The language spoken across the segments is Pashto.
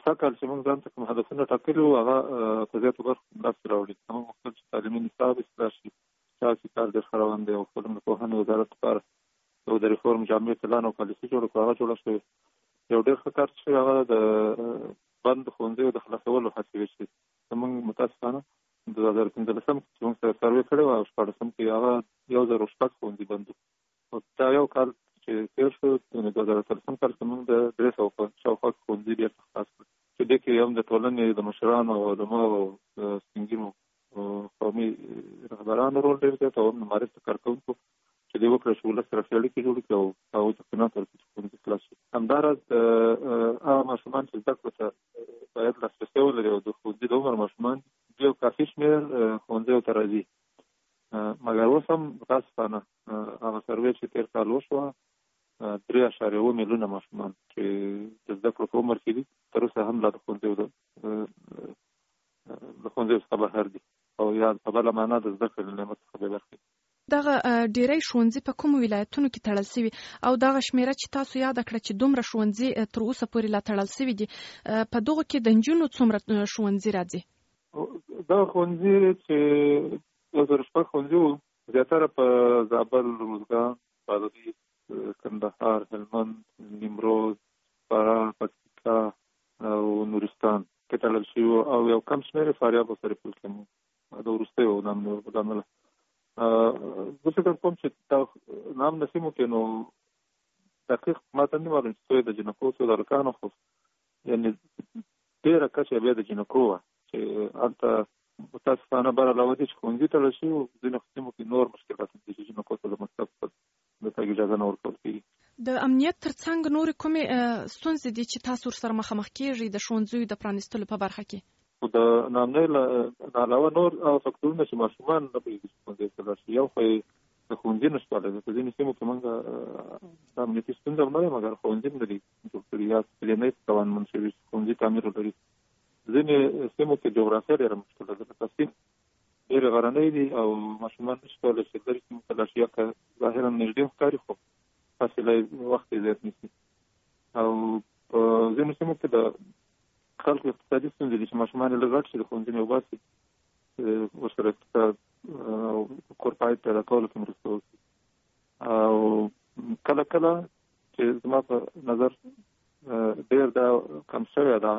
کال چې موږ ځان ته کوم هدفونه ټاکلي وو هغه په زیاتو برخو مرسته راوړي. موږ غوښتل چې تعلیمي نصاب اصلاح شي، سیاسي کار ډېر ښه روان دی او خپل د پوهنې وزارت لپاره یو د ریفورم جامع پلان او پالیسي جوړه کړو، هغه جوړه شوې. یو ډېر ښه کار چې هغه د بند ښوونځیو د خلاصولو هڅې وشوې. زموږ متاسفانه 2015 کې موږ سره سروې کړی وه او 14 کې هغه 1006 ښوونځي بند وو. او دا یو کال چې تېر شو 2013 کال کې موږ د 300 شاوخوا ښوونځي بېرته خلاص کړل، چې دې کې هم د ټولنې د مشرانو او علماو او سپین ږیرو قومي رهبرانو رول ډېر زیات او هم د معارف د کارکوونکو چې دوی وکړه چې ولس سره ښې اړیکې جوړې کړي او هغوی ته قناعت ورکړي چې ښوونځي خلاص شي. همداراز هغه ماشومان چې زده کړو ته باید لاسرسی ولري او د ښوونځي د عمر ماشومان یو کافي شمېر ښوونځیو ته راځي. مګر اوس هم متاسفانه هغه سروې چې تېر کال وشوه 3.7 میلیونه ماشومان چې د زده کړو په عمر کې دي تر اوسه هم لا د ښوونځیو څخه بهر دي او یا په بله معنا د زده کړې له نعمت څخه بې برخې. دغه ډیری ښوونځي په کومو ولایتونو کې تړل شوي او دغه شمیره چې تاسو یاد کړه چې دومره ښوونځي تر اوسه پورې لا تړل شوي دي، په دغو کې د نجونو څومره ښوونځي راځي؟ دغه ښوونځي چې 2006 ښوونځي وو زیاتره په زابل، روزګان، بادغیس، کندهار، هلمند، نیمروز، فراه، پکتیکا او نورستان کې تړل شوي وو او یو کم شمېر یې فاریاب او سرپل کې مو د وروستیو نامنو په له امله. زه فکر کوم چې نام نسیمو کې نو دقیق ماته نه معلوم چې څو د جنکو څو د هلکانو، خو یعنې ډېره کچه بیا د جنکو وه چې هلته متاسفانه بر علاوه دې چې ښوونځي تړل شوي وو ځینو سیمو کې نور مشکلات دي چې جنکو ته د مکتب د تګ اجازه نه ورکول کېږي. د امنیت تر څنګ نورې کومې ستونزې دي چې تاسو ورسره مخامخ کېږئ د ښوونځیو د پرانیستلو په برخه کې؟ خو د نامنۍ نه علاوه نور فکټورونه چې ماشومان نه پوهېږي چې ښوونځي ته لاړ شي، یو خو یې د ښوونځي نشتوالی دی. په ځینې سیمو کې موږ د امنیتي ستونزه هم نه دی مګر ښوونځي هم نه دي جوړ کړي یا پلینۍ توانمن شوي چې ښوونځي تعمیر ولري. ځینې سیمو کې جغرافیه ډېره مشکله ده، لکه سیند ډېرې غرنۍ دي او ماشومان نشي کولی چې لرې سیمو ته لاړ شي، یا که ظاهرا نږدې ښکاري خو فاصله وخت یې زیات نیسي. او په ځینو سیمو کې د خلکو اقتصادي ستونزې دي چې ماشومان یې لږ غټ شي د ښوونځي نه وباسي، ورسره اقتصاد او کور په عاید پیدا کولو کې مرسته وکړي. او کله کله چې زما په نظر ډېر دا کم شوی دا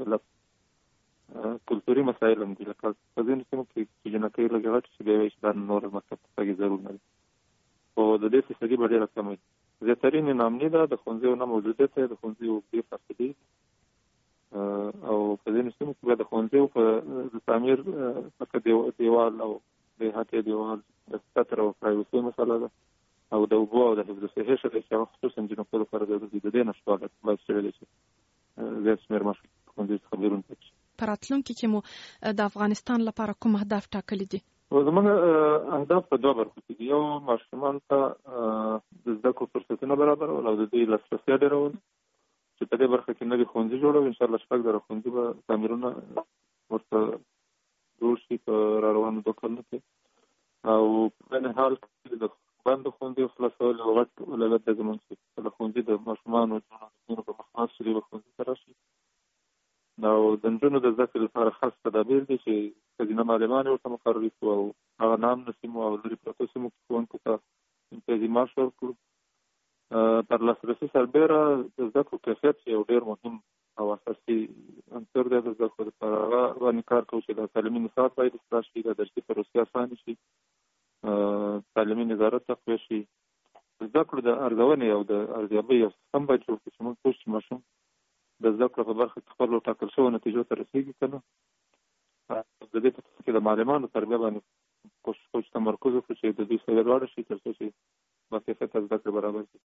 کلتوري مسایل هم دي، لکه په ځینو سیمو کې چې جنکۍ لږې غټې شي بیا وایي چې دا نور مکتب ته تګ ضرور نه دی، خو د دې فیصدي به ډېره کمه وي. زیاترین یې نامني ده، د ښوونځیو نه موجودیت دی، د ښوونځیو اوږدې فاصلې او په ځینو سیمو کې بیا د ښوونځیو په تعمیر لکه دیوال او د احاطې دیوال د سطر او پرایوسۍ مسله ده او د اوبو او د حفظ الصحې ښه دی چې هغه خصوصا جنکو لپاره ضروري د دې نشتوالی باعث شوی دی چې زیات شمېر ماشومان ښوونځي څخه بیرون پاتې شي. په راتلونکي کې مو د افغانستان لپاره کوم اهداف ټاکلي دي؟ زموږ اهداف په 2 برخو کې دي. یو ماشومان ته د زده کړو فرصتونه برابرول او د دوی لاسرسی ډېرول چې په دې برخه کې نوي ښوونځي جوړوو. انشاءالله 6 ښوونځي به تعمیرونه ورته جوړ شي په راروانو 2 کلونو کې. او په بین حال کې د بندو ښوونځیو خلاصول یو غټ اولویت دی زموږ چې کله ښوونځي د ماشومانو جوړونو په مخ شي به ښوونځي ته راشي. او د نجونو د زده کړې لپاره خاص تدابیر دي چې ښځینه معلمانې ورته مقررې کړو او هغه نامنو سیمو او لرې پرتو سیمو کې ښوونکو ته امتیازي معاش ورکړو. پر لاسرسي سربیره د زده کړو کیفیت یو ډېر مهم او اساسي عنصر دی د زده کړو لپاره. هغه باندې کار کوو چې د تعلیمي نصاب باید اصلاح شي، د درسي پروسې اسانې شي، تعلیمي نظارت تقویه شي، زده کړو د ارزونې او د ارزیابۍ یو سیستم باید جوړ کړو چې موږ پوه شو چې ماشوم د زده کړو په برخه کې خپلو ټاکل شوو نتیجو ته رسېږي که نه. د دې په کې د معلمانو تربیه باندې کوشش کوو چې تمرکز وکړو چې د دوی سویه لوړه شي تر څو چې باکیفیته زده کړې برابر شي.